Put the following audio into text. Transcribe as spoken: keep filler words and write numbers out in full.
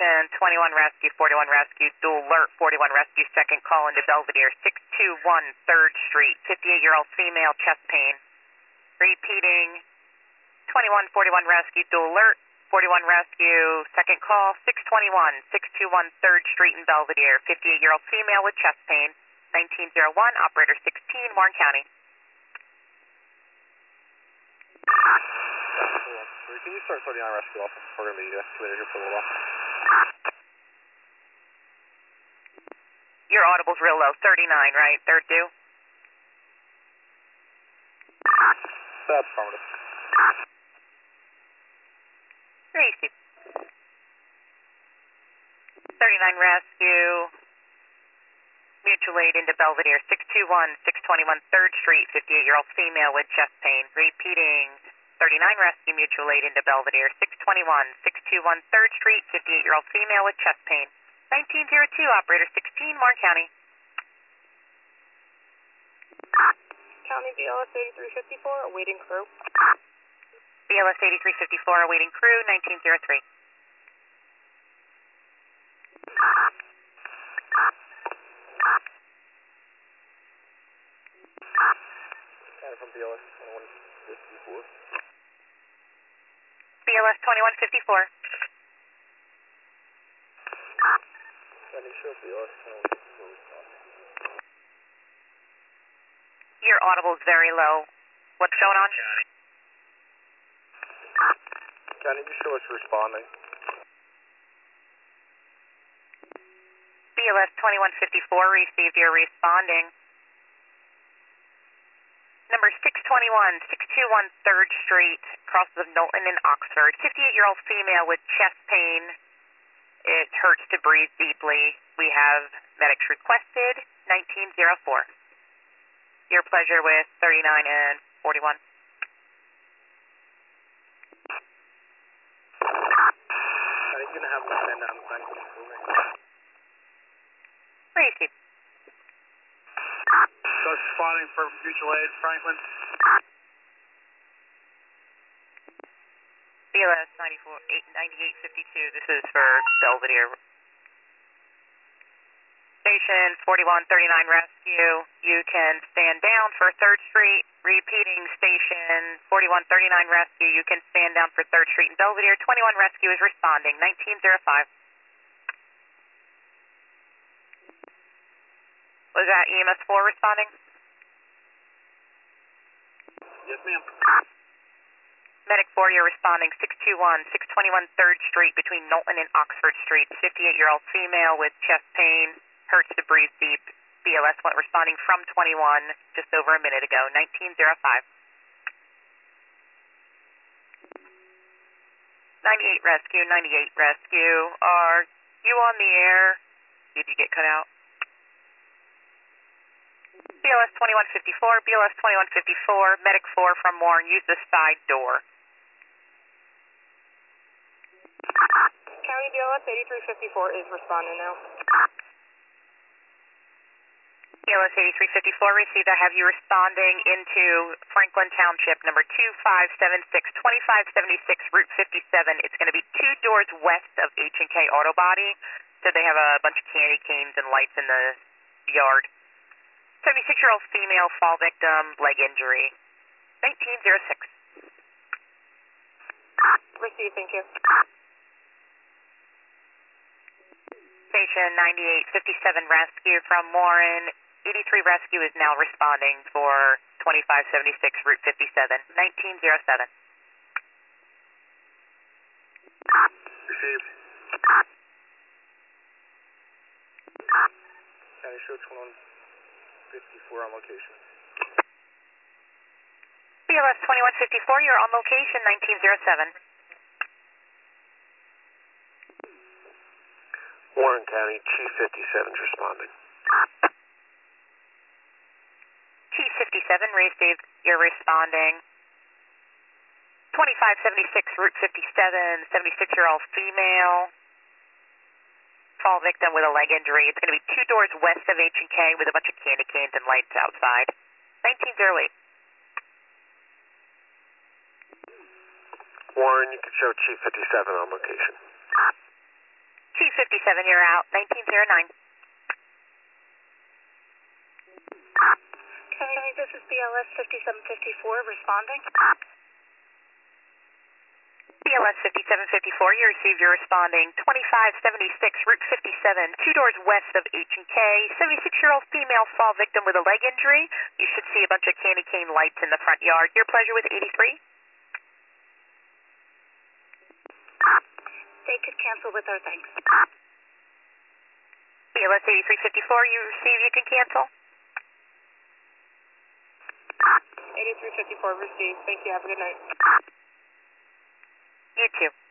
Station twenty-one Rescue, forty-one Rescue, dual alert, forty-one Rescue, second call into Belvedere, six two one third Street, fifty-eight-year-old female, chest pain. Repeating, twenty-one forty-one Rescue, dual alert, forty-one Rescue, second call, six twenty-one, six two one third Street in Belvedere, fifty-eight-year-old female with chest pain, nineteen oh one, operator sixteen, Warren County. Can you start thirty-nine Rescue off? We're going to be excavated here for a little while. Your audible's real low, thirty-nine, right? Third due? That's affirmative. Tracy. thirty-nine Rescue, mutual aid into Belvedere, six two one, six twenty-one third Street, fifty-eight-year-old female with chest pain. Repeating, thirty-nine Rescue, mutual aid into Belvedere, six twenty-one, six two one third Street, fifty-eight-year-old female with chest pain. nineteen oh two, operator sixteen, Warren County. County B L S eighty-three fifty-four, awaiting crew. B L S eighty-three fifty-four, awaiting crew, nineteen oh three. And from B L S twenty-one fifty-four. B L S twenty-one fifty-four. Let me show B L S twenty-one fifty-four. Your audible is very low. What's going on? Can you show us responding? B L S twenty-one fifty-four received your responding. Number six twenty-one, six two one third Street, crosses of Knowlton and Oxford. fifty-eight-year-old female with chest pain. It hurts to breathe deeply. We have medics requested, nineteen oh four. Your pleasure with thirty-nine and forty-one. Are you going to have to send down the bank for me? Receive. So responding for mutual aid, Franklin. B L S ninety-eight fifty-two, this is for Belvedere. Station forty-one thirty-nine Rescue, you can stand down for third Street. Repeating, Station forty-one thirty-nine Rescue, you can stand down for third Street in Belvedere. twenty-one Rescue is responding, nineteen oh five. Was that E M S four responding? Yes, ma'am. Medic four, you're responding, six two one, six twenty-one third Street between Knowlton and Oxford Street. fifty-eight-year-old female with chest pain, hurts to breathe deep. B L S went responding from twenty-one just over a minute ago, nineteen oh five. ninety-eight Rescue, ninety-eight Rescue. Are you on the air? Did you get cut out? B L S twenty-one fifty-four, B L S twenty-one fifty-four, Medic four from Warren, use the side door. County B L S eighty-three fifty-four is responding now. B L S eighty-three fifty-four received. I have you responding into Franklin Township, number two five seven six, twenty-five seventy-six, Route fifty-seven. It's going to be two doors west of H and K Auto Body. So they have a bunch of candy canes and lights in the yard. seventy-six-year-old female, fall victim, leg injury. nineteen oh six. Receive, thank you. Station ninety-eight fifty-seven Rescue from Warren. eighty-three Rescue is now responding for twenty-five seventy-six Route fifty-seven. nineteen oh seven. Received. County show twenty-one fifty-four on location. B L S twenty-one fifty-four, you're on location, nineteen oh seven. Warren County, Chief fifty-seven is responding. Chief fifty-seven received, you're responding. twenty-five seventy-six Route fifty-seven, seventy-six-year-old female, fall victim with a leg injury. It's going to be two doors west of H and K with a bunch of candy canes and lights outside. nineteen oh eight. Warren, you can show Chief fifty-seven on location. fifty-seven, you're out. nineteen oh nine. County, this is B L S fifty-seven fifty-four responding. B L S fifty-seven fifty-four, you received your responding twenty-five seventy-six, Route fifty-seven, two doors west of H and K. seventy-six-year-old female fall victim with a leg injury. You should see a bunch of candy cane lights in the front yard. Your pleasure with eighty-three. They could cancel with our thanks. B L S eighty-three fifty-four, you receive, you can cancel. eighty-three fifty-four received. Thank you. Have a good night. You too.